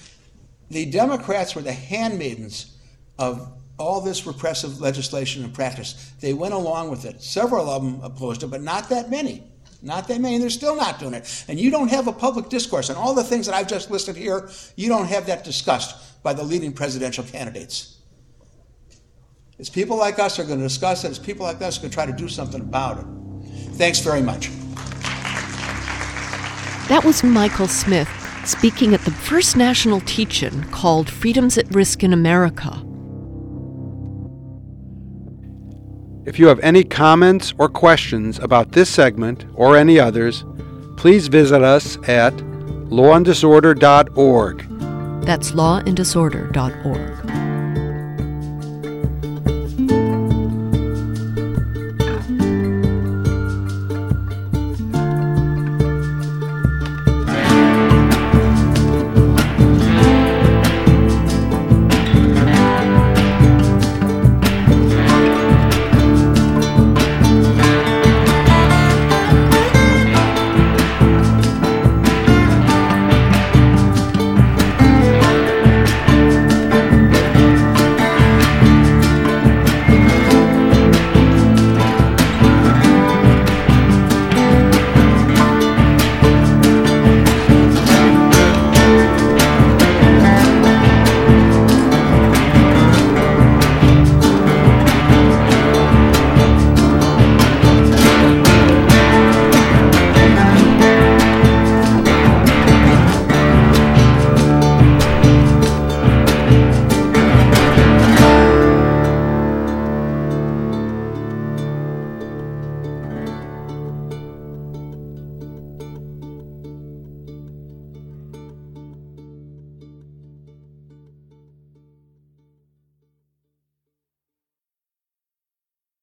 The Democrats were the handmaidens of all this repressive legislation and practice. They went along with it. Several of them opposed it, but not that many. Not that many, and they're still not doing it. And you don't have a public discourse. And all the things that I've just listed here, you don't have that discussed by the leading presidential candidates. It's people like us who are going to discuss it. It's people like us who are going to try to do something about it. Thanks very much. That was Michael Smith speaking at the first national teach-in called Freedoms at Risk in America. If you have any comments or questions about this segment or any others, please visit us at law and disorder dot org. That's law and disorder dot org.